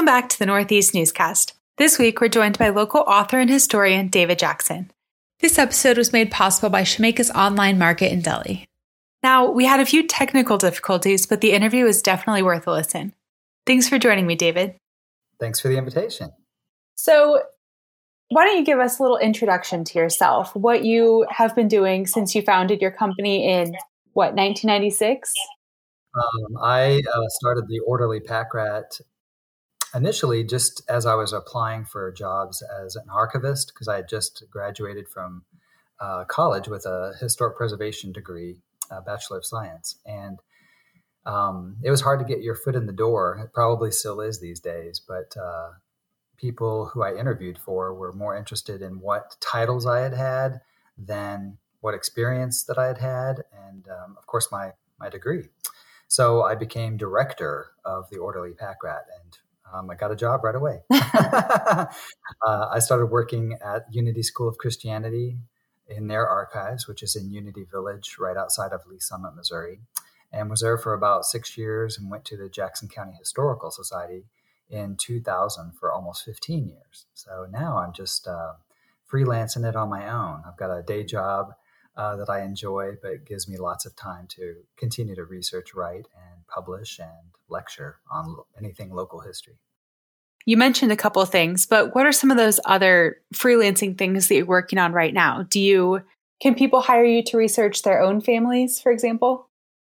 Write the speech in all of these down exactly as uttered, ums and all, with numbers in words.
Welcome back to the Northeast Newscast. This week, we're joined by local author and historian David Jackson. This episode was made possible by Shemeka's Online Market in Delhi. Now, we had a few technical difficulties, but the interview is definitely worth a listen. Thanks for joining me, David. Thanks for the invitation. So, why don't you give us a little introduction to yourself, what you have been doing since you founded your company in, what, nineteen ninety-six? Um, I uh, started the Orderly Pack Rat initially just as I was applying for jobs as an archivist, because I had just graduated from uh, college with a historic preservation degree, a Bachelor of Science. And um, it was hard to get your foot in the door. It probably still is these days, but uh, people who I interviewed for were more interested in what titles I had had than what experience that I had had, and um, of course my my degree. So I became director of the Orderly Pack Rat, and um, I got a job right away. uh, I started working at Unity School of Christianity in their archives, which is in Unity Village, right outside of Lee Summit, Missouri, and was there for about six years and went to the Jackson County Historical Society in two thousand for almost fifteen years. So now I'm just uh, freelancing it on my own. I've got a day job uh, that I enjoy, but it gives me lots of time to continue to research, write, and publish and lecture on anything local history. You mentioned a couple of things, but what are some of those other freelancing things that you're working on right now? Do you, can people hire you to research their own families, for example?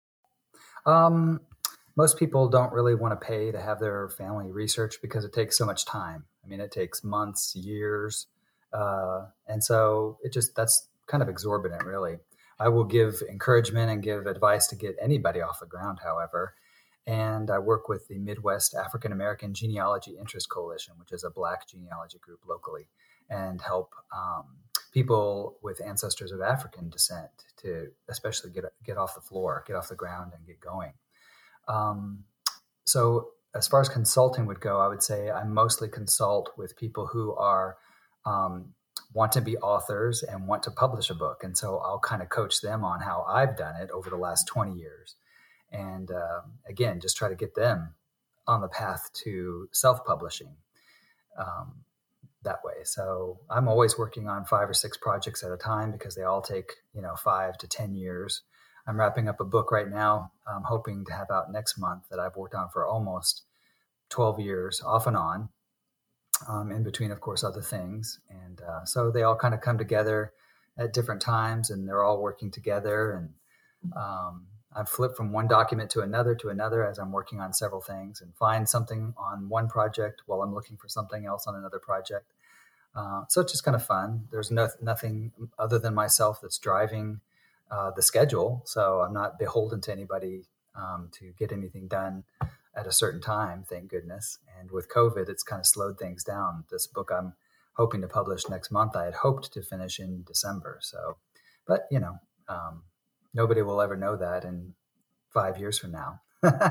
Um, most people don't really want to pay to have their family researched because it takes so much time. I mean, it takes months, years. Uh, and so it just, that's kind of exorbitant, really. I will give encouragement and give advice to get anybody off the ground, however. And I work with the Midwest African American Genealogy Interest Coalition, which is a Black genealogy group locally, and help um, people with ancestors of African descent to especially get get off the floor, get off the ground, and get going. Um, so as far as consulting would go, I would say I mostly consult with people who are um, want to be authors and want to publish a book. And so I'll kind of coach them on how I've done it over the last twenty years. And uh, again, just try to get them on the path to self-publishing um, that way. So I'm always working on five or six projects at a time because they all take, you know, five to ten years. I'm wrapping up a book right now, I'm hoping to have out next month that I've worked on for almost twelve years, off and on, um, in between, of course, other things. And uh, so they all kind of come together at different times, and they're all working together. And um, I've flipped from one document to another to another as I'm working on several things, and find something on one project while I'm looking for something else on another project. Uh, so it's just kind of fun. There's no, nothing other than myself that's driving uh, the schedule. So I'm not beholden to anybody um, to get anything done at a certain time, thank goodness. And with COVID, it's kind of slowed things down. This book I'm hoping to publish next month, I had hoped to finish in December. So, but you know, um, nobody will ever know that in five years from now.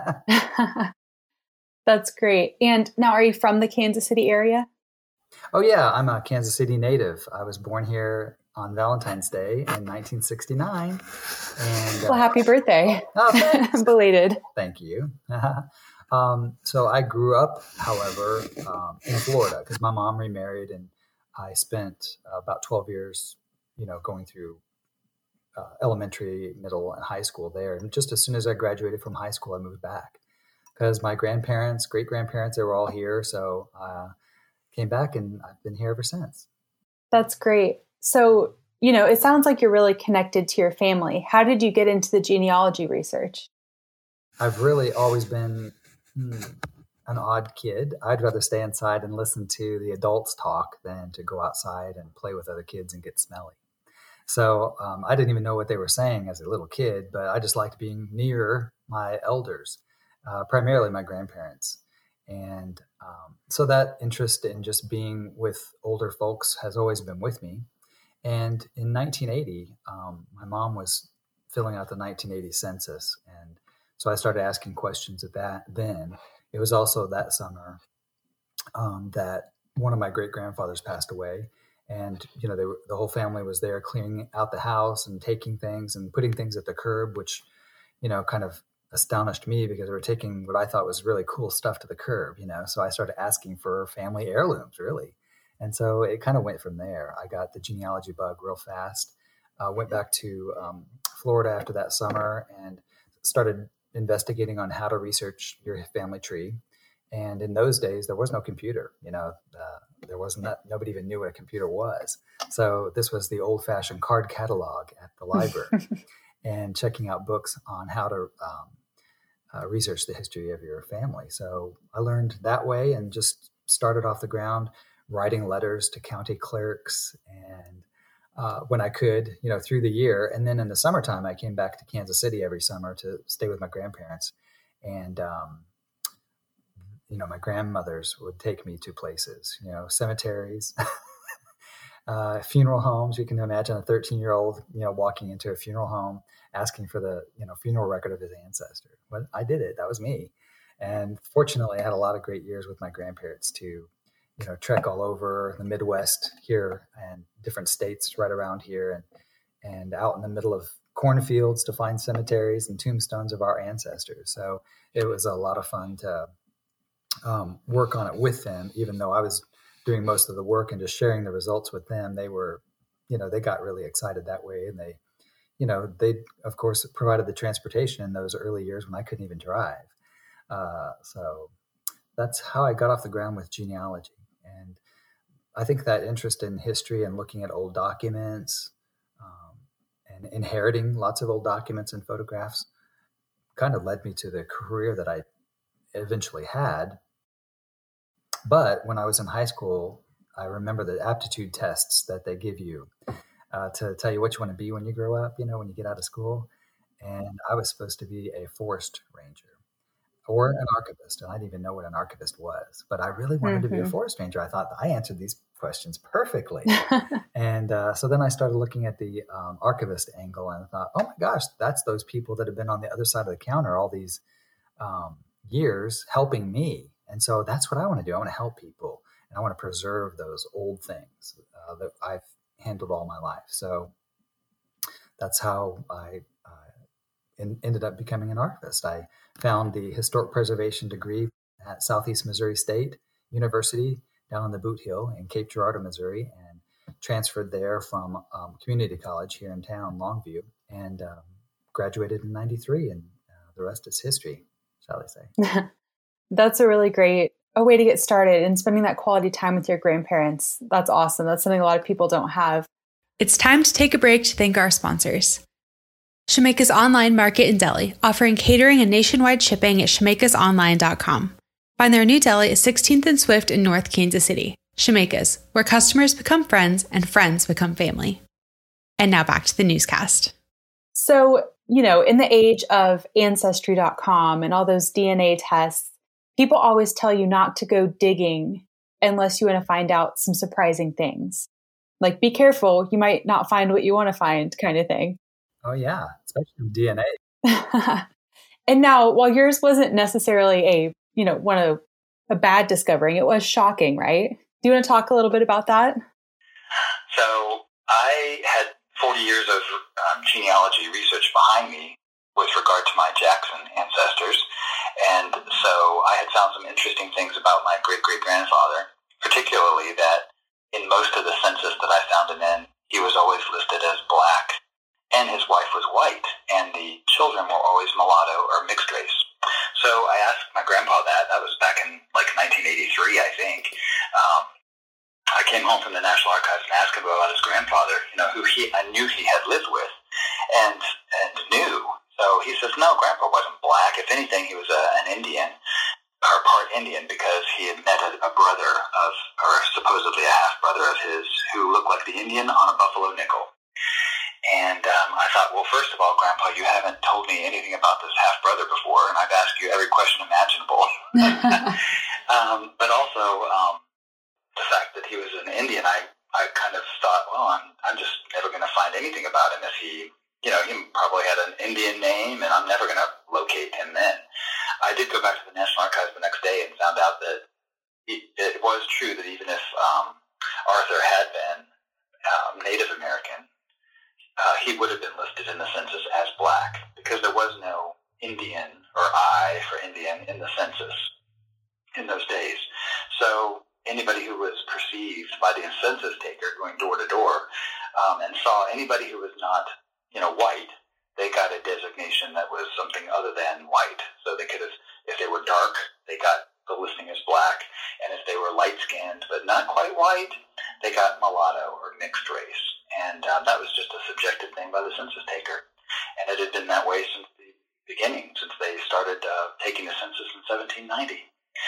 That's great. And now, are you from the Kansas City area? Oh, yeah. I'm a Kansas City native. I was born here on Valentine's Day in nineteen sixty-nine. And, well, uh, happy birthday. Oh, belated. Thank you. um, so I grew up, however, um, in Florida because my mom remarried, and I spent uh, about twelve years, you know, going through Uh, elementary, middle, and high school there. And just as soon as I graduated from high school, I moved back because my grandparents, great-grandparents, they were all here. So I uh, came back, and I've been here ever since. That's great. So, you know, it sounds like you're really connected to your family. How did you get into the genealogy research? I've really always been hmm, an odd kid. I'd rather stay inside and listen to the adults talk than to go outside and play with other kids and get smelly. So um, I didn't even know what they were saying as a little kid, but I just liked being near my elders, uh, primarily my grandparents. And um, so that interest in just being with older folks has always been with me. And in nineteen eighty, um, my mom was filling out the nineteen eighty census. And so I started asking questions at that then. It was also that summer um, that one of my great-grandfathers passed away. And, you know, they were, the whole family was there cleaning out the house and taking things and putting things at the curb, which, you know, kind of astonished me because they were taking what I thought was really cool stuff to the curb, you know? So I started asking for family heirlooms, really. And so it kind of went from there. I got the genealogy bug real fast. Uh, went back to um, Florida after that summer and started investigating on how to research your family tree. And in those days, there was no computer, you know, uh, there wasn't that, nobody even knew what a computer was. So this was the old fashioned card catalog at the library and checking out books on how to um, uh, research the history of your family. So I learned that way and just started off the ground writing letters to county clerks and uh, when I could, you know, through the year. And then in the summertime, I came back to Kansas City every summer to stay with my grandparents. And, um, you know, my grandmothers would take me to places, you know, cemeteries, uh, funeral homes. You can imagine a thirteen year old, you know, walking into a funeral home, asking for the, you know, funeral record of his ancestor. Well, I did it. That was me. And fortunately I had a lot of great years with my grandparents to, you know, trek all over the Midwest here and different states right around here and, and out in the middle of cornfields to find cemeteries and tombstones of our ancestors. So it was a lot of fun to, Um, work on it with them, even though I was doing most of the work and just sharing the results with them. They were, you know, they got really excited that way. And they, you know, they, of course, provided the transportation in those early years when I couldn't even drive. Uh, so that's how I got off the ground with genealogy. And I think that interest in history and looking at old documents um, and inheriting lots of old documents and photographs kind of led me to the career that I eventually had. But when I was in high school, I remember the aptitude tests that they give you uh, to tell you what you want to be when you grow up, you know, when you get out of school. And I was supposed to be a forest ranger or an archivist. And I didn't even know what an archivist was, but I really wanted mm-hmm. to be a forest ranger. I thought I answered these questions perfectly. and uh, so then I started looking at the um, archivist angle and I thought, oh my gosh, that's those people that have been on the other side of the counter all these um, years helping me. And so that's what I want to do. I want to help people and I want to preserve those old things uh, that I've handled all my life. So that's how I uh, in, ended up becoming an archivist. I found the historic preservation degree at Southeast Missouri State University down on the Boot Hill in Cape Girardeau, Missouri, and transferred there from um, community college here in town, Longview, and um, graduated in ninety-three. And uh, the rest is history, shall I say. That's a really great a way to get started and spending that quality time with your grandparents. That's awesome. That's something a lot of people don't have. It's time to take a break to thank our sponsors. Shemeka's Online Market in Deli, offering catering and nationwide shipping at shemekas online dot com. Find their new deli at sixteenth and Swift in North Kansas City. Shemeka's, where customers become friends and friends become family. And now back to the newscast. So, you know, in the age of ancestry dot com and all those D N A tests, people always tell you not to go digging unless you want to find out some surprising things. Like, be careful, you might not find what you want to find, kind of thing. Oh, yeah, especially D N A. And now, while yours wasn't necessarily a, you know, one of a bad discovering, it was shocking, right? Do you want to talk a little bit about that? So I had forty years of um, genealogy research behind me with regard to my Jackson ancestors. And so I had found some interesting things about my great-great-grandfather, particularly that in most of the census that I found him in, he was always listed as black, and his wife was white, and the children were always mulatto or mixed race. So I asked my grandpa that. That was back in like nineteen eighty-three, I think. Um, I came home from the National Archives and asked him about his grandfather, you know, who he I knew he had lived with, and and knew. So he says, no, Grandpa wasn't black. If anything, he was a, an Indian, or part Indian, because he had met a, a brother of, or supposedly a half-brother of his, who looked like the Indian on a buffalo nickel. And um, I thought, well, first of all, Grandpa, you haven't told me anything about this half-brother before, and I've asked you every question imaginable. um, but also, um, the fact that he was an Indian, I, I kind of thought, well, I'm, I'm just never going to find anything about him if he... You know, he probably had an Indian name, and I'm never going to locate him then. I did go back to the National Archives the next day and found out that it, it was true that even if um, Arthur had been um, Native American, uh, he would have been listed in the census as black because there was no Indian, or I for Indian, in the census in those days. So anybody who was perceived by the census taker going door to door um, and saw anybody who was not, you know, white, they got a designation that was something other than white. So they could have, if they were dark, they got the listing as black, and if they were light-skinned but not quite white, they got mulatto or mixed race. And um, that was just a subjective thing by the census taker. And it had been that way since the beginning, since they started uh, taking the census in seventeen ninety.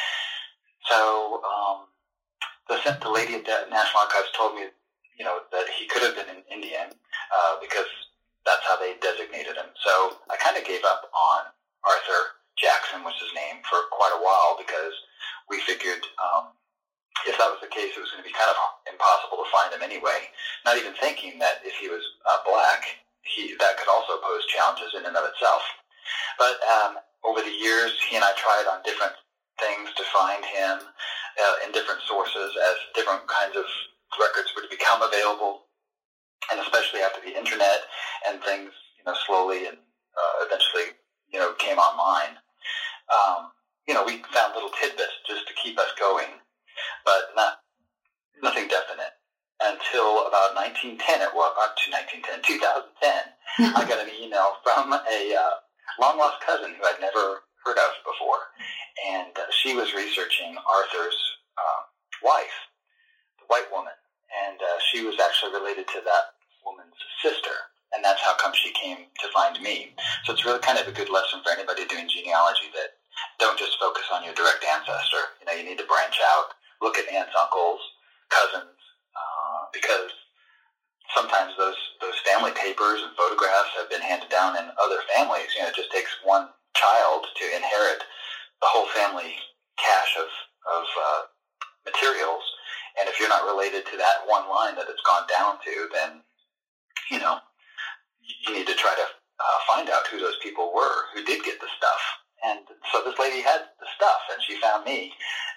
So um, the, the lady at the National Archives told me, you know, that he could have been an Indian uh, because that's how they designated him. So I kind of gave up on Arthur Jackson was his name for quite a while, because we figured um, if that was the case, it was going to be kind of impossible to find him anyway. Not even thinking that if he was uh, black, he that could also pose challenges in and of itself. But um, over the years, he and I tried on different things to find him uh, in different sources as different kinds of records were to become available, and especially after the internet and things, you know, slowly and uh, eventually, you know, came online. Um, you know, we found little tidbits just to keep us going, but not nothing definite until about nineteen ten. It was up to nineteen ten, two thousand ten. I got an email from a uh, long lost cousin who I'd never heard of before, and uh, she was researching Arthur's uh, wife, the white woman, and uh, she was actually related to that woman's sister. And that's how come she came to find me. So it's really kind of a good lesson for anybody doing genealogy, that don't just focus on your direct ancestor. You know, you need to branch out, look at aunts, uncles, cousins, uh, because sometimes those, those family papers and photographs have been handed down in other families. You know, it just takes one child to inherit the whole family cache of, of uh, materials. And if you're not related to that one line that it's gone down to, then, you know, you need to try to uh, find out who those people were who did get the stuff. And so this lady had the stuff, and she found me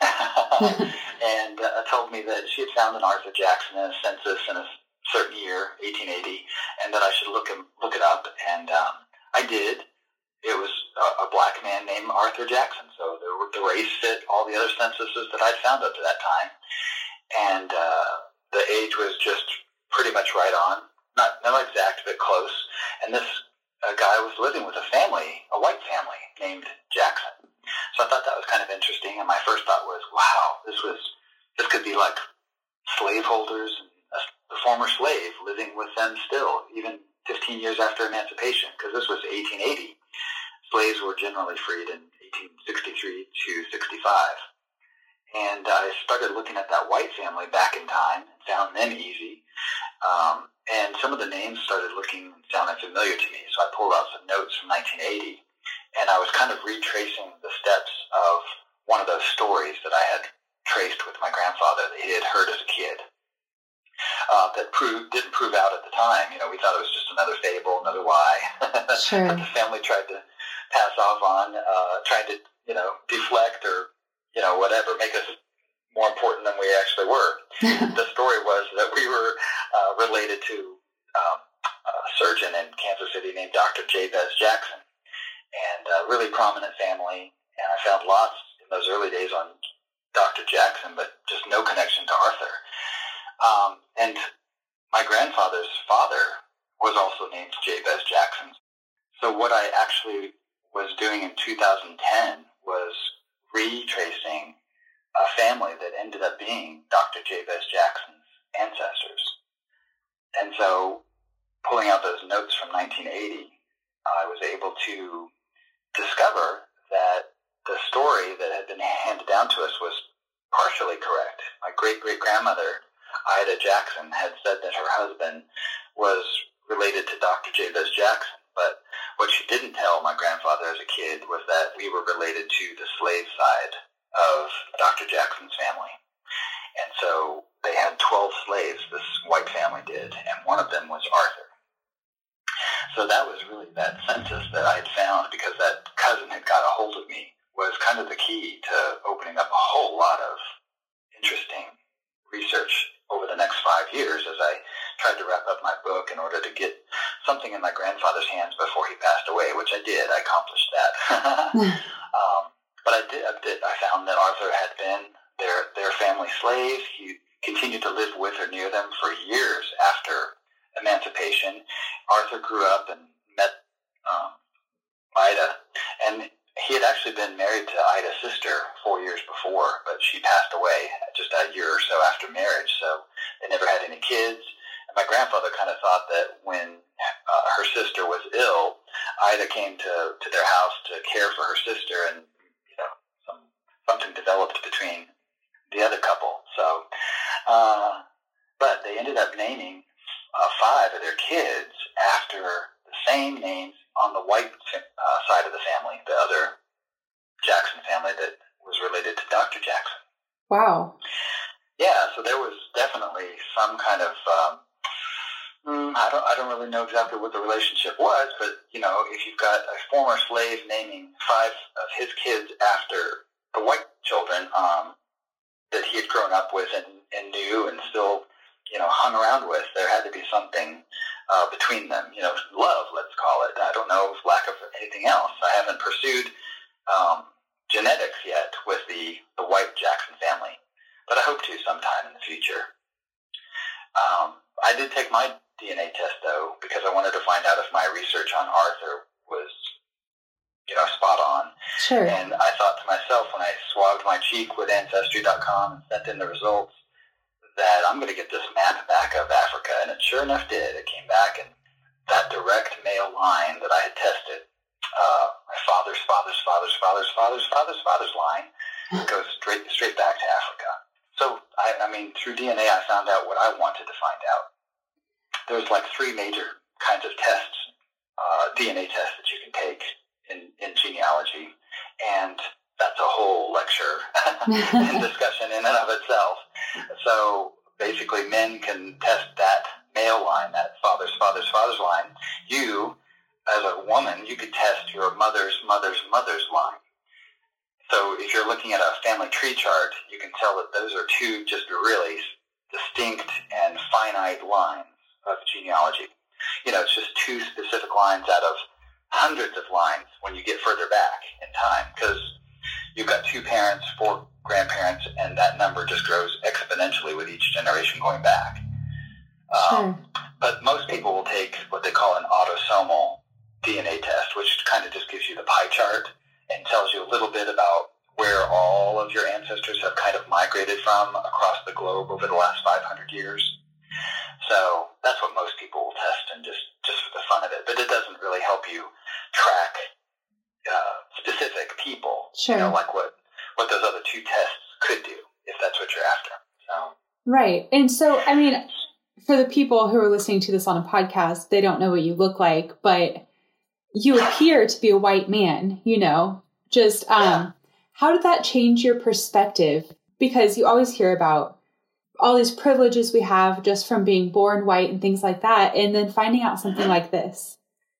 and uh, told me that she had found an Arthur Jackson in a census in a certain year, eighteen eighty, and that I should look him, look it up. And um, I did. It was a, a black man named Arthur Jackson, so the, the race fit all the other censuses that I'd found up to that time. And uh, the age was just pretty much right on. Not, not exact, but close. And this uh, guy was living with a family, a white family, named Jackson. So I thought that was kind of interesting. And my first thought was, wow, this was this could be like slaveholders, a, the former slave living with them still, even fifteen years after emancipation, because this was eighteen eighty. Slaves were generally freed in eighteen sixty-three to sixty-five. And I started looking at that white family back in time and found them easy. Um, and some of the names started looking and sounding familiar to me. So I pulled out some notes from nineteen eighty, and I was kind of retracing the steps of one of those stories that I had traced with my grandfather that he had heard as a kid. Uh, that proved, didn't prove out at the time. You know, we thought it was just another fable, another lie. Sure. That the family tried to pass off on, uh, trying to, you know, deflect or, you know, whatever, make us more important than we actually were. The story was that we were uh, related to um, a surgeon in Kansas City named Doctor Jabez Jackson, and a really prominent family. And I found lots in those early days on Doctor Jackson, but just no connection to Arthur. Um, and my grandfather's father was also named Jabez Jackson. So what I actually was doing in two thousand ten was retracing a family that ended up being Doctor Jabez Jackson's ancestors. And so, pulling out those notes from nineteen eighty, I was able to discover that the story that had been handed down to us was partially correct. My great-great-grandmother, Ida Jackson, had said that her husband was related to Doctor Jabez Jackson, but what she didn't tell my grandfather as a kid was that we were related to the slave side of Doctor Jackson's family. And so they had twelve slaves, this white family did, and one of them was Arthur. So that was really that census that I had found, because that cousin had got a hold of me, was kind of the key to opening up a whole lot of interesting research over the next five years as I tried to wrap up my book in order to get something in my grandfather's hands before he passed away, which I did. I accomplished that. um, but I did, I did. I found that Arthur had been their their family slave. He continued to live with or near them for years after emancipation. Arthur grew up and met um, Ida, and he had actually been married to Ida's sister four years before, but she passed away just a year or so after marriage, so they never had any kids. And my grandfather kind of thought that when uh, her sister was ill, Ida came to, to their house to care for her sister, and you know, some, something developed between the other couple. So, uh, but they ended up naming uh, five of their kids after the same names on the white uh, side of the family, the other Jackson family that was related to Doctor Jackson. Wow. Yeah, so there was definitely some kind of, um, mm, I don't I don't really know exactly what the relationship was, but, you know, if you've got a former slave naming five of his kids after the white children um, that he had grown up with and, and knew and still, you know, hung around with, there had to be something Uh, between them, you know, love, let's call it. I don't know, lack of anything else. I haven't pursued um, genetics yet with the, the white Jackson family, but I hope to sometime in the future. Um, I did take my D N A test, though, because I wanted to find out if my research on Arthur was, you know, spot on. Sure. And I thought to myself when I swabbed my cheek with Ancestry dot com and sent in the results, that I'm going to get this map back of Africa, and it sure enough did. It came back, and that direct male line that I had tested, uh, my father's father's father's father's father's father's father's line, goes straight straight back to Africa. So, I, I mean, through D N A, I found out what I wanted to find out. There's like three major kinds of tests, uh, D N A tests that you can take in, in genealogy, and that's a whole lecture and discussion in and of itself. So basically, men can test that male line, that father's father's father's line. You, as a woman, you could test your mother's mother's mother's line. So if you're looking at a family tree chart, you can tell that those are two just really distinct and finite lines of genealogy. You know, it's just two specific lines out of hundreds of lines when you get further back in time, because you've got two parents, four grandparents, and that number just grows exponentially with each generation going back. Um, sure. But most people will take what they call an autosomal D N A test, which kind of just gives you the pie chart and tells you a little bit about where all of your ancestors have kind of migrated from across the globe over the last five hundred years. So that's what most people will test, and just, just for the fun of it. But it doesn't really help you track Uh, specific people, sure. You know, like what, what those other two tests could do, if that's what you're after. So. Right. And so, I mean, for the people who are listening to this on a podcast, they don't know what you look like, but you appear to be a white man, you know, just, um, yeah. How did that change your perspective? Because you always hear about all these privileges we have just from being born white and things like that, and then finding out something like this.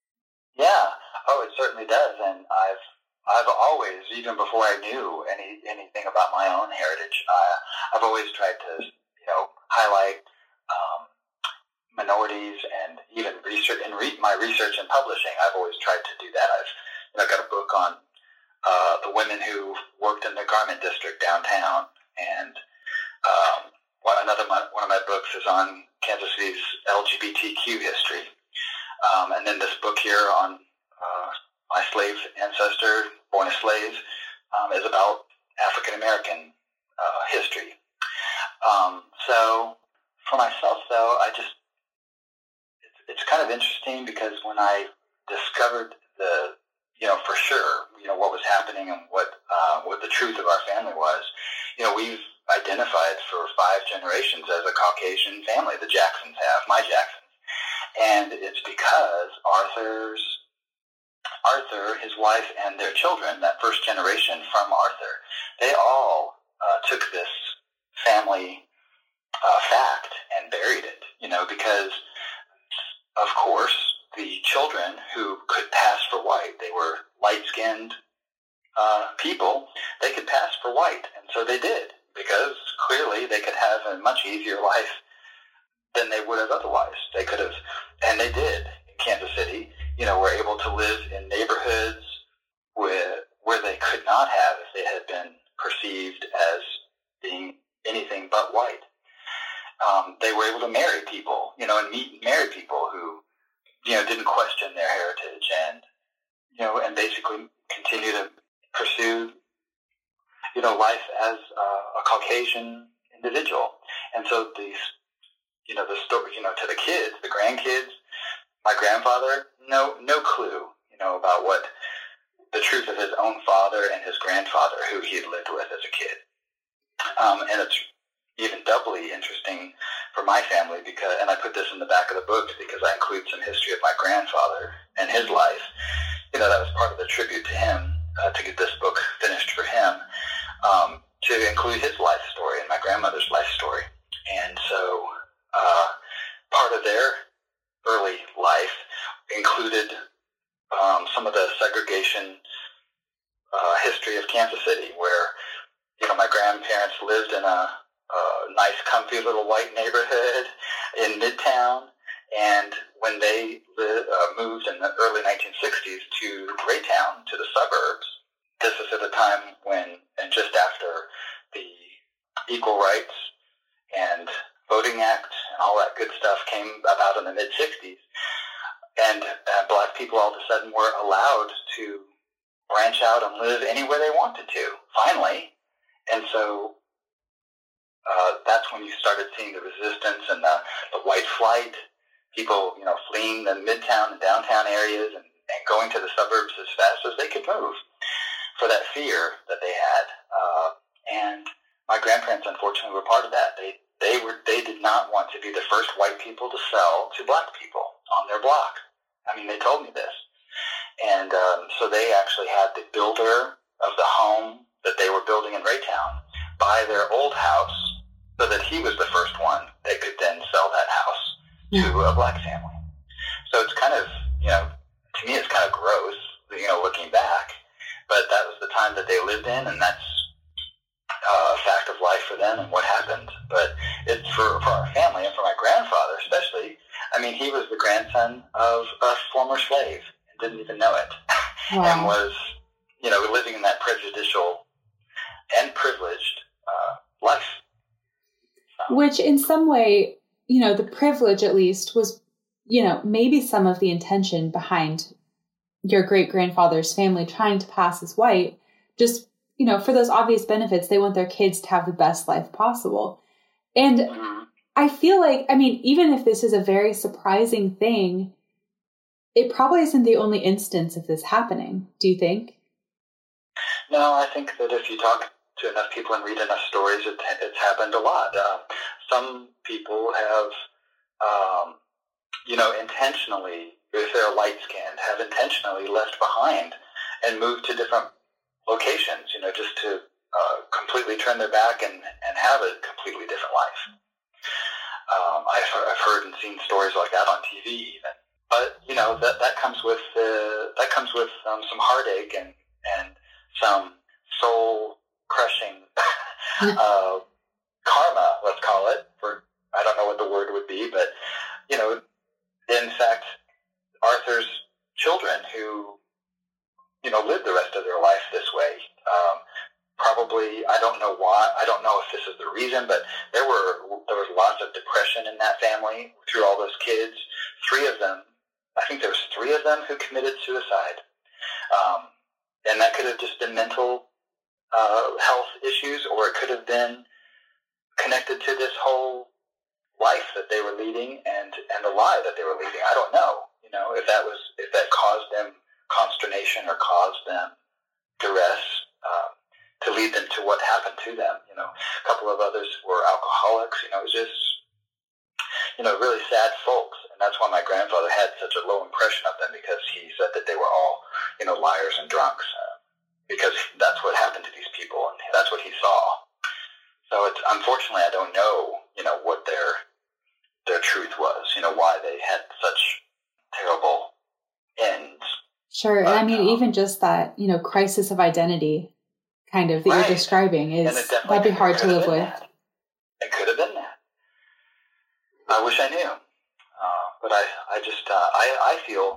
Yeah. Oh, it certainly does, and I've I've always, even before I knew any anything about my own heritage, uh, I've always tried to, you know, highlight um, minorities, and even research in re- my research and publishing. I've always tried to do that. I've you know, got a book on uh, the women who worked in the garment district downtown, and um, what another one of my books is on Kansas City's L G B T Q history, um, and then this book here on Uh, my slave ancestor, born a slave, um, is about African American uh, history. Um, so for myself, though, I just it's, it's kind of interesting, because when I discovered the, you know, for sure, you know, what was happening and what uh, what the truth of our family was, you know, we've identified for five generations as a Caucasian family. The Jacksons have, my Jacksons, and it's because Arthur's Arthur, his wife, and their children, that first generation from Arthur, they all uh, took this family uh, fact and buried it, you know, because, of course, the children who could pass for white, they were light-skinned uh, people, they could pass for white, and so they did, because clearly they could have a much easier life than they would have otherwise. They could have, and they did. In Kansas you know, were able to live in neighborhoods where, where they could not have if they had been perceived as being anything but white. Um, they were able to marry people, you know, and meet and marry people who, you know, didn't question their heritage and, you know, and basically continue to pursue, you know, life as uh, a Caucasian individual. And so these, you know, the story, you know, to the kids, the grandkids, my grandfather, no, no clue, you know, about what the truth of his own father and his grandfather, who he had lived with as a kid. Um, and it's even doubly interesting for my family because, and I put this in the back of the book because I include some history of my grandfather and his life. You know, that was part of the tribute to him, uh, to get this book finished for him, um, to include his life story and my grandmother's life story. And so uh, part of their early life included um, some of the segregation uh, history of Kansas City, where, you know, my grandparents lived in a, a nice, comfy little white neighborhood in Midtown. And when they li- uh, moved in the early nineteen sixties to Raytown, to the suburbs, this is at a time when, and just after the Equal Rights and Voting Act and all that good stuff came about in the mid-sixties, and uh, black people all of a sudden were allowed to branch out and live anywhere they wanted to, finally. And so uh, that's when you started seeing the resistance and the, the white flight, people, you know, fleeing the midtown and downtown areas and, and going to the suburbs as fast as they could move for that fear that they had. Uh, and my grandparents, unfortunately, were part of that. They they were they did not want to be the first white people to sell to black people on their block. I mean, they told me this. And um, so they actually had the builder of the home that they were building in Raytown buy their old house so that he was the first one that could then sell that house to a black family. So it's kind of, you know, to me it's kind of gross, you know, looking back. But that was the time that they lived in, and that's uh, a fact of life for them and what happened. But it's for, for our family and for my grandfather especially. I mean, he was the grandson of a former slave and didn't even know it. Wow. And was, you know, living in that prejudicial and privileged uh, life. So. Which in some way, you know, the privilege at least was, you know, maybe some of the intention behind your great-grandfather's family trying to pass as white, just, you know, for those obvious benefits, they want their kids to have the best life possible. And mm-hmm. I feel like, I mean, even if this is a very surprising thing, it probably isn't the only instance of this happening. Do you think? No, I think that if you talk to enough people and read enough stories, it, it's happened a lot. Uh, some people have, um, you know, intentionally, if they're light-skinned, have intentionally left behind and moved to different locations, you know, just to uh, completely turn their back and, and have a completely different life. Um, I've, I've heard and seen stories like that on T V even. But, you know, that, that comes with uh, that comes with um, some heartache and, and some soul-crushing uh, karma, let's call it. For I don't know what the word would be, but, you know, in fact, Arthur's children who, you know, lived the rest of their life this way, um, probably, I don't know why, I don't know if this is the reason, but there were, there was lots of depression in that family through all those kids. Three of them, I think there was three of them who committed suicide. Um, and that could have just been mental uh, health issues, or it could have been connected to this whole life that they were leading and, and the lie that they were leading. I don't know, you know, if that was, if that caused them consternation or caused them duress um, to lead them to what happened to them. You know, a couple of others were alcoholics. You know, it was just, you know, really sad folks. And that's why my grandfather had such a low impression of them, because he said that they were all, you know, liars and drunks, uh, because that's what happened to these people, and that's what he saw. So it's, unfortunately, I don't know, you know, what their their truth was, you know, why they had such terrible ends. Sure. But, and I mean, um, even just that, you know, crisis of identity kind of that right. you're describing is, that'd be hard to live with. That. It could have been that. I wish I knew. Uh, but I, I just, uh, I, I feel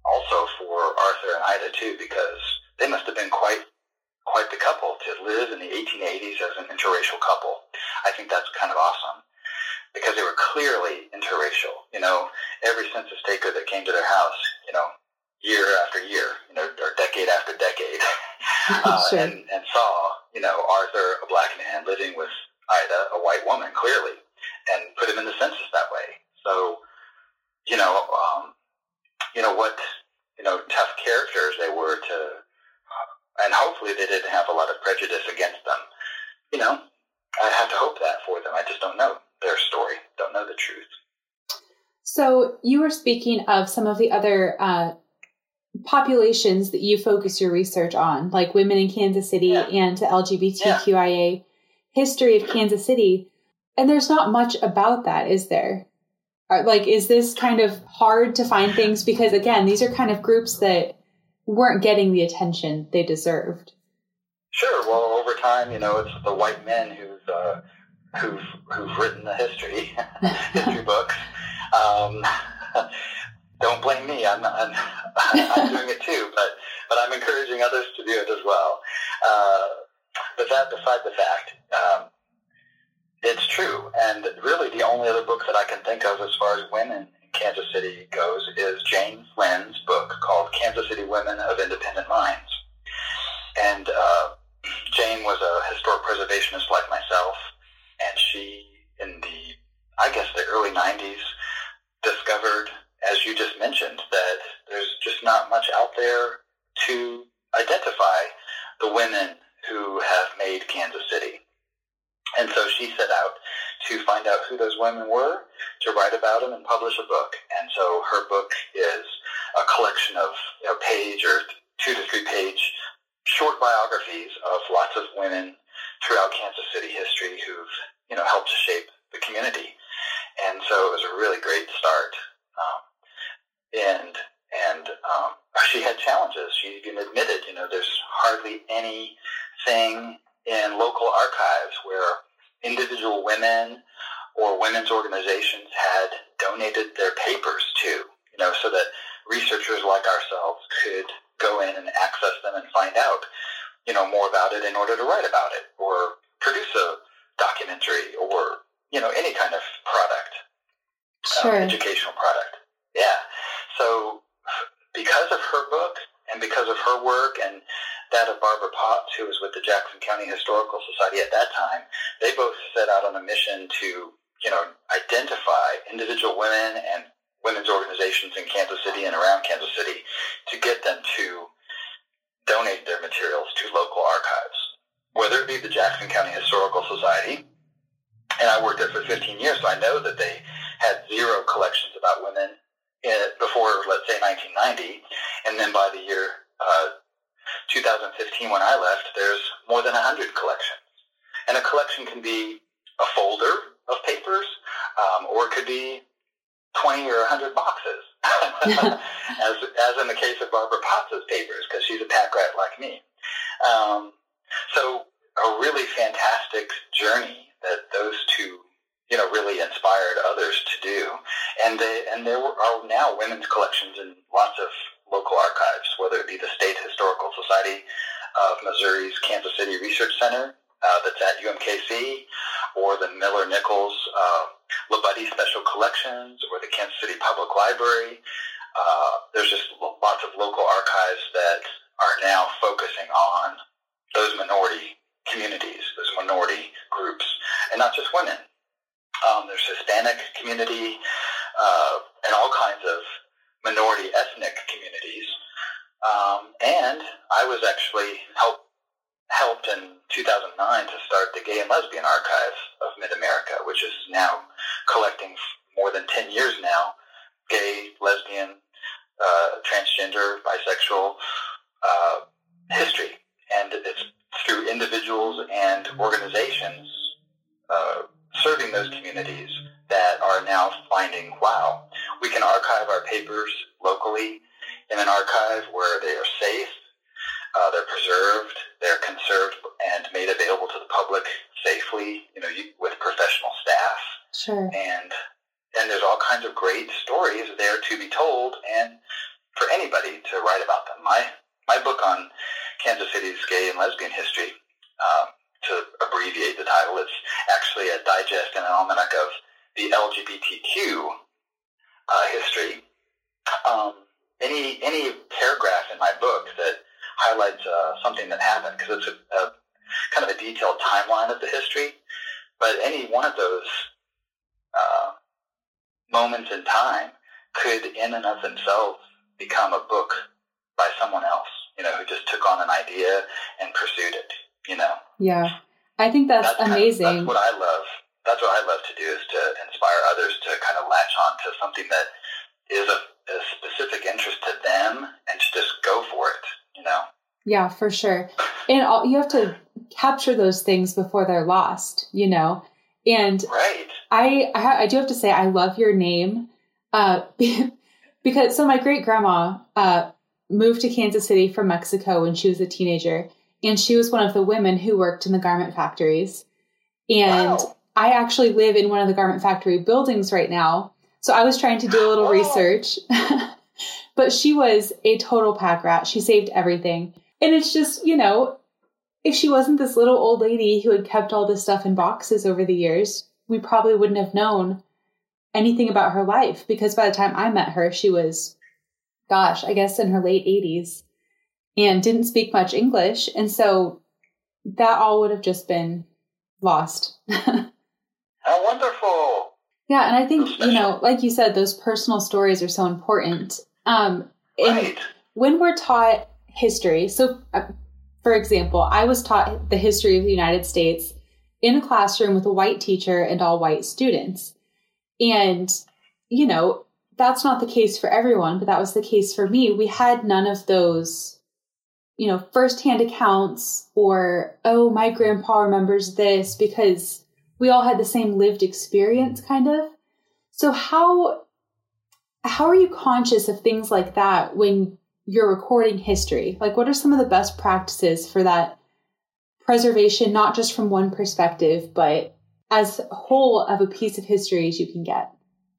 also for Arthur and Ida too, because they must have been quite quite the couple to live in the eighteen eighties as an interracial couple. I think that's kind of awesome because they were clearly interracial. You know, every census taker that came to their house, you know, year after year, you know, or decade after decade, uh, Sure. and, and saw, you know, Arthur, a black man, living with Ida, a white woman, clearly, and put him in the census that way. So, you know, um, you know what, you know, tough characters they were to, uh, and hopefully they didn't have a lot of prejudice against them. You know, I have to hope that for them. I just don't know their story, don't know the truth. So you were speaking of some of the other uh, populations that you focus your research on, like women in Kansas City Yeah. and the L G B T Q I A yeah. history of Kansas City. And there's not much about that, is there? Like, is this kind of hard to find things? Because, again, these are kind of groups that weren't getting the attention they deserved. Sure. Well, over time, you know, it's the white men who've uh, who've who've written the history history books. Um, don't blame me. I'm, I'm I'm doing it too, but but I'm encouraging others to do it as well. Uh, but that beside the fact, um, it's true. And really, the only other book that I can think of as far as women in Kansas City goes is Jane Flynn's book called Kansas City Women of Independent Minds. And uh, Jane was a historic preservationist like myself, and she, in the, I guess, the early nineties, discovered, as you just mentioned, that there's just not much out there to identify the women who have made Kansas City. And so she set out to find out who those women were, to write about them and publish a book. And so her book is a collection of, you know, page or two to three page short biographies of lots of women throughout Kansas City history who've, you know, helped to shape the community. And so it was a really great start. Um, and and um, she had challenges. She even admitted, you know, there's hardly anything in local archives where individual women or women's organizations had donated their papers to, you know, so that researchers like ourselves could go in and access them and find out, you know, more about it in order to write about it or produce a documentary or, you know, any kind of product, Sure. um, educational product. Yeah. So because of her book and because of her work and that of Barbara Potts, who was with the Jackson County Historical Society at that time, they both set out on a mission to, you know, identify individual women and women's organizations in Kansas City and around Kansas City to get them to donate their materials to local archives, whether it be the Jackson County Historical Society. And I worked there for fifteen years, so I know that they had zero collections about women in, before, let's say, nineteen ninety. And then by the year uh, two thousand fifteen, when I left, there's more than one hundred collections. And a collection can be a folder of papers, um, or it could be twenty or one hundred boxes, as as in the case of Barbara Potts' papers, because she's a pack rat like me. Um, so a really fantastic journey that those two, you know, really inspired others to do. And they, and there are now women's collections in lots of local archives, whether it be the State Historical Society of Missouri's Kansas City Research Center, uh, that's at U M K C, or the Miller Nichols uh, Labuddy Special Collections, or the Kansas City Public Library. Uh, there's just lots of local archives that are now focusing on those minority communities, those minority groups, and not just women. Um, there's Hispanic community uh, and all kinds of minority ethnic communities. Um, and I was actually helped helped in two thousand nine to start the Gay and Lesbian Archive of Mid-America, which is now collecting more than ten years now, gay, lesbian, uh, transgender, bisexual uh, history. And it's through individuals and organizations uh, serving those communities that are now finding, wow, we can archive our papers locally in an archive where they are safe, uh, they're preserved, they're conserved and made available to the public safely, you know, with professional staff. Sure. And and there's all kinds of great stories there to be told and for anybody to write about them. My my book on Kansas City's gay and lesbian history, um, to abbreviate the title, it's actually a digest and an almanac of the L G B T Q uh, history. Um, any any paragraph in my book that highlights uh, something that happened, because it's a, a kind of a detailed timeline of the history, but any one of those uh, moments in time could in and of themselves become a book by someone else, you know, who just took on an idea and pursued it, you know. Yeah, I think that's, that's amazing. Kind of, that's what I love. That's what I love to do, is to inspire others to kind of latch on to something that is a, a specific interest to them and to just go for it, you know. Yeah, for sure. And all, you have to capture those things before they're lost, you know. And right. I, I I do have to say I love your name, uh, because so my great grandma uh, moved to Kansas City from Mexico when she was a teenager, and she was one of the women who worked in the garment factories. And wow. I actually live in one of the garment factory buildings right now, so I was trying to do a little oh. research. But she was a total pack rat. She saved everything, and it's just, you know, if she wasn't this little old lady who had kept all this stuff in boxes over the years, we probably wouldn't have known anything about her life, because by the time I met her, she was, gosh, I guess in her late eighties and didn't speak much English. And so that all would have just been lost. How wonderful. Yeah. And I think, you know, like you said, those personal stories are so important. Um, and right. when we're taught history, so uh, for example, I was taught the history of the United States in a classroom with a white teacher and all white students. And, you know, that's not the case for everyone, but that was the case for me. We had none of those, you know, firsthand accounts or, oh, my grandpa remembers this, because we all had the same lived experience, kind of. So how, how are you conscious of things like that when you're recording history? Like, what are some of the best practices for that preservation, not just from one perspective, but as whole of a piece of history as you can get?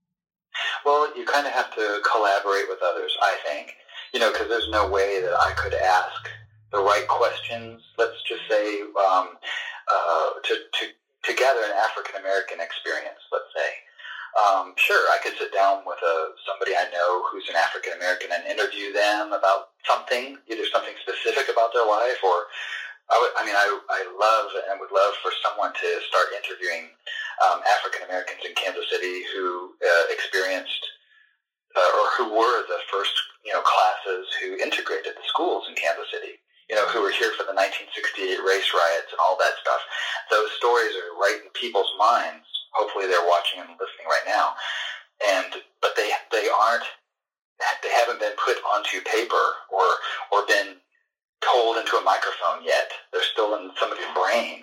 Well, you kind of have to collaborate with others, I think, you know, because there's no way that I could ask the right questions, let's just say, um, uh, to, to, to gather an African-American experience, let's say. Um, sure, I could sit down with a, somebody I know who's an African-American and interview them about something, either something specific about their life, or I, would, I mean, I, I love and would love for someone to start interviewing um, African-Americans in Kansas City who uh, experienced uh, or who were the first, you know, classes who integrated the schools in Kansas City, you know, who were here for the nineteen sixty-eight race riots and all that stuff. Those stories are right in people's minds. Hopefully they're watching and listening right now. And, but they, they aren't, they haven't been put onto paper or, or been told into a microphone yet. They're still in somebody's brain.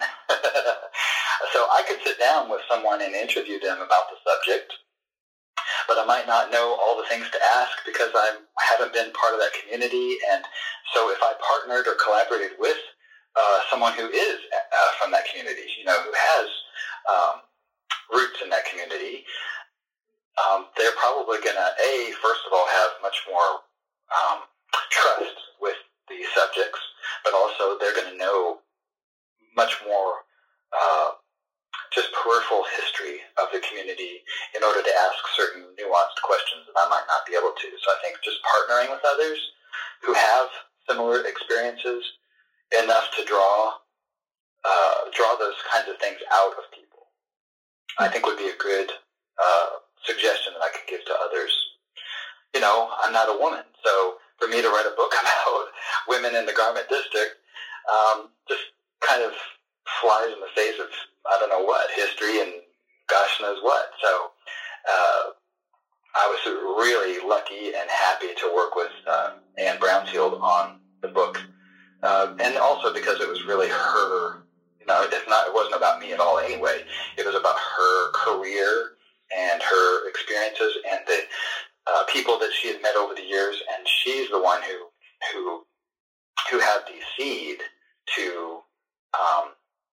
So I could sit down with someone and interview them about the subject, but I might not know all the things to ask because I haven't been part of that community. And so if I partnered or collaborated with uh, someone who is uh, from that community, you know, who has um, roots in that community, um, they're probably going to, A, first of all, have much more um, trust with the subjects, but also they're going to know much more uh, just peripheral history of the community in order to ask certain nuanced questions that I might not be able to. So I think just partnering with others who have similar experiences enough to draw uh, draw those kinds of things out of people, I think would be a good uh, suggestion that I could give to others. You know, I'm not a woman, so for me to write a book about women in the garment district um, just kind of flies in the face of, I don't know what, history and gosh knows what. So uh, I was really lucky and happy to work with uh, Anne Brownfield on the book. Uh, and also because it was really her, you know, it's not, it wasn't about me at all anyway. It was about her career and her experiences and the Uh, people that she had met over the years, and she's the one who who who had the seed to um,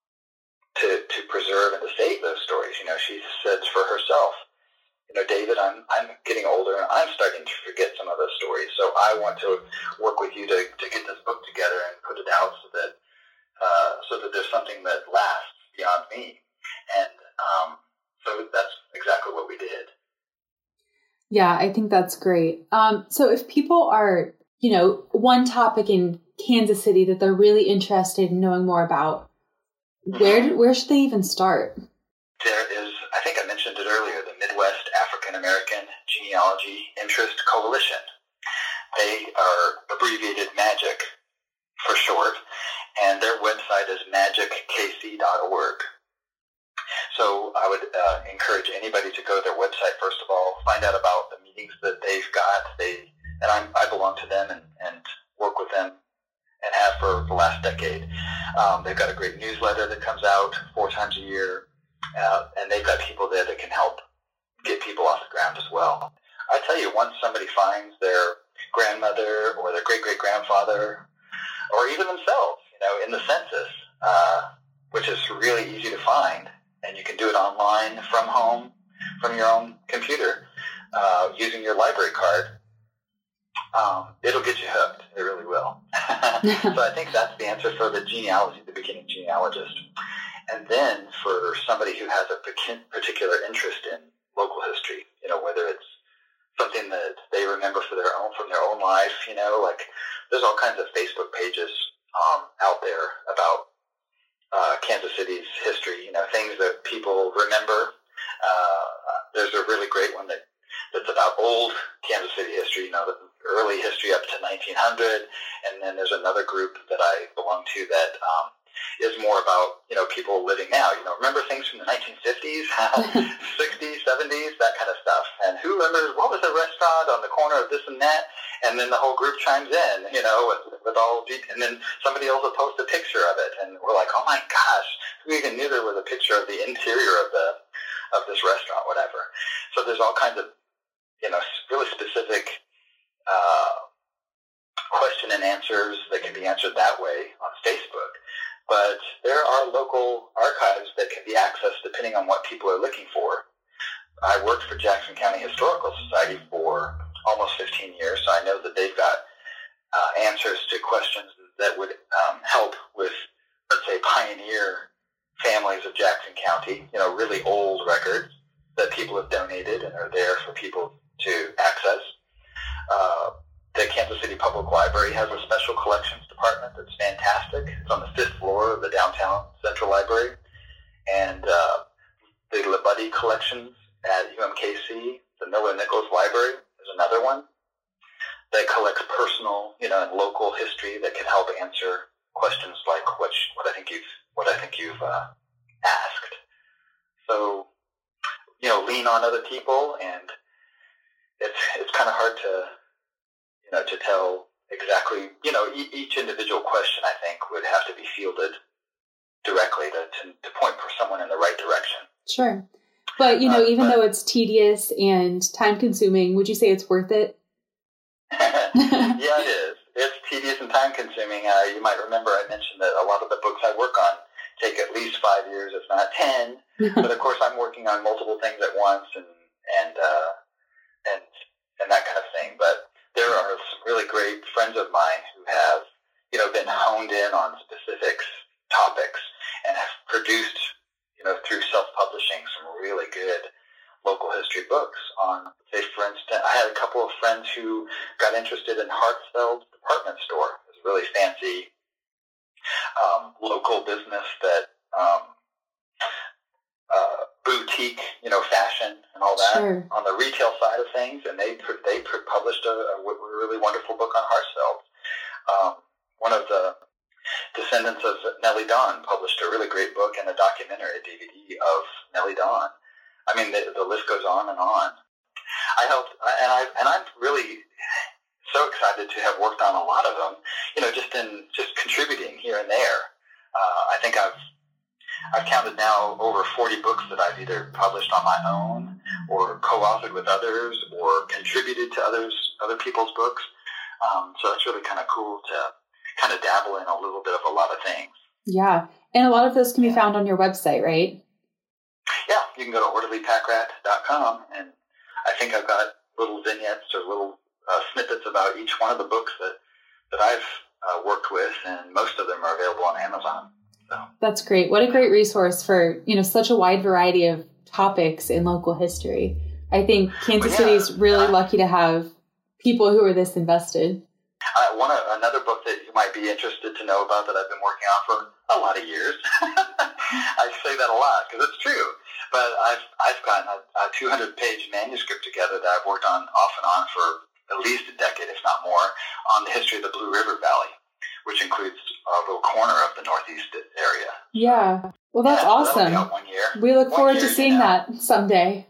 to to preserve and to save those stories. You know, she says for herself, you know, David, I'm I'm getting older and I'm starting to forget some of those stories. So I want to work with you to, to get this book together and put it out so that uh, so that there's something that lasts beyond me. And um, so that's exactly what we did. Yeah, I think that's great. Um, so if people are, you know, one topic in Kansas City that they're really interested in knowing more about, mm-hmm. where where should they even start? There is, I think I mentioned it earlier, the Midwest African American Genealogy Interest Coalition. They are abbreviated MAGIC for short, and their website is magic k c dot org. So I would uh, encourage anybody to go to their website, first of all, find out about the meetings that they've got. They and I'm, I belong to them and, and work with them and have for the last decade. Um, they've got a great newsletter that comes out four times a year, uh, and they've got people there that can help get people off the ground as well. I tell you, once somebody finds their grandmother or their great-great-grandfather or even themselves, you know, in the census, uh, which is really easy to find, and you can do it online from home, from your own computer, uh, using your library card. Um, it'll get you hooked. It really will. So I think that's the answer for the genealogy, the beginning genealogist. And then for somebody who has a particular interest in local history, you know, whether it's something that they remember for their own, from their own life, you know, like there's all kinds of Facebook pages um, out there about uh, Kansas City's history, you know, things that people remember. Uh, there's a really great one that that's about old Kansas City history, you know, the early history up to nineteen hundred. And then there's another group that I belong to that um, is more about, you know, people living now. You know, remember things from the nineteen fifties, sixties, seventies, that kind of stuff. And who remembers what was the restaurant on the corner of this and that? And then the whole group chimes in, you know, with, with all, and then somebody else will post a picture of it. And we're like, oh my gosh, who even knew there was a picture of the interior of the, of this restaurant, whatever. So there's all kinds of, you know, really specific uh, question and answers that can be answered that way on Facebook. But there are local archives that can be accessed depending on what people are looking for. I worked for Jackson County Historical Society for almost fifteen years, so I know that they've got uh, answers to questions that would um, help with, let's say, pioneer families of Jackson County, you know, really old records that people have donated and are there for people to access. Uh, the Kansas City Public Library has a special collections department that's fantastic. It's on the fifth floor of the downtown Central Library. And uh, the Labuddy collections at U M K C, the Miller Nichols Library, is another one that collects personal, you know, and local history that can help answer questions like what, what I think you've what I think you've uh, asked. So, you know, lean on other people, and it's it's kind of hard to, you know, to tell exactly, you know, e- each individual question, I think, would have to be fielded directly to, to, to point for someone in the right direction. Sure. But, you know, uh, even but, though it's tedious and time-consuming, would you say it's worth it? Yeah, it is. It's tedious and time-consuming. Uh, you might remember I mentioned that a lot of the books I work on take at least five years, if not ten. But, of course, I'm working on multiple things at once and and uh, and and that kind of thing. But there are some really great friends of mine who have, you know, been honed in on specific topics and have produced, you know, through self-publishing, some really good local history books on, say, for instance, I had a couple of friends who got interested in Hartsfeld Department Store. It's a really fancy um, local business that um, uh, boutique, you know, fashion and all that sure. on the retail side of things, and they they published a, a really wonderful book on Hartsfeld. Um, one of the descendants of Nellie Dawn published a really great book and a documentary, a D V D of Nellie Dawn. I mean, the, the list goes on and on. I helped, and I and I'm really so excited to have worked on a lot of them. You know, just in just contributing here and there. Uh, I think I've I've counted now over forty books that I've either published on my own, or co-authored with others, or contributed to others other people's books. Um, so it's really kind of cool to kind of dabble in a little bit of a lot of things. Yeah, and a lot of those can be found on your website, right? Yeah, you can go to orderly pack rat dot com, and I think I've got little vignettes or little uh, snippets about each one of the books that, that I've uh, worked with, and most of them are available on Amazon. So. That's great. What a great resource for, you know, such a wide variety of topics in local history. I think Kansas well, yeah, City is really uh, lucky to have people who are this invested. Uh, one uh, another book that you might be interested to know about that I've been working on for a lot of years. I say that a lot because it's true. But I've I've gotten a, a two hundred page manuscript together that I've worked on off and on for at least a decade, if not more, on the history of the Blue River Valley, which includes a little corner of the Northeast area. Yeah. Well, that's yeah, awesome. So one year. We look one forward year, to seeing you know. that someday.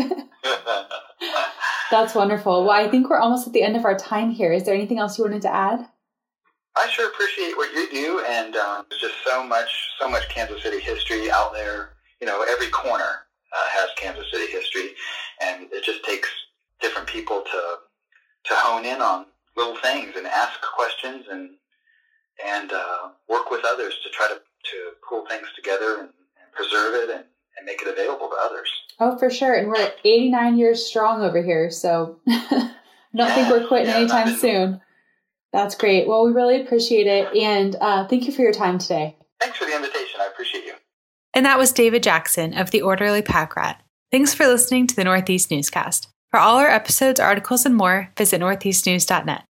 That's wonderful. Well, I think we're almost at the end of our time here. Is there anything else you wanted to add? I sure appreciate what you do, and um, there's just so much, so much Kansas City history out there. You know, every corner uh, has Kansas City history, and it just takes different people to to hone in on little things and ask questions and and uh, work with others to try to, to pull things together and, and preserve it and, and make it available to others. Oh, for sure. And we're at eighty-nine years strong over here, so I don't yeah, think we're quitting yeah, anytime been... soon. That's great. Well, we really appreciate it, and uh, thank you for your time today. Thanks for the invitation. I appreciate you. And that was David Jackson of the Orderly Pack Rat. Thanks for listening to the Northeast Newscast. For all our episodes, articles, and more, visit northeast news dot net.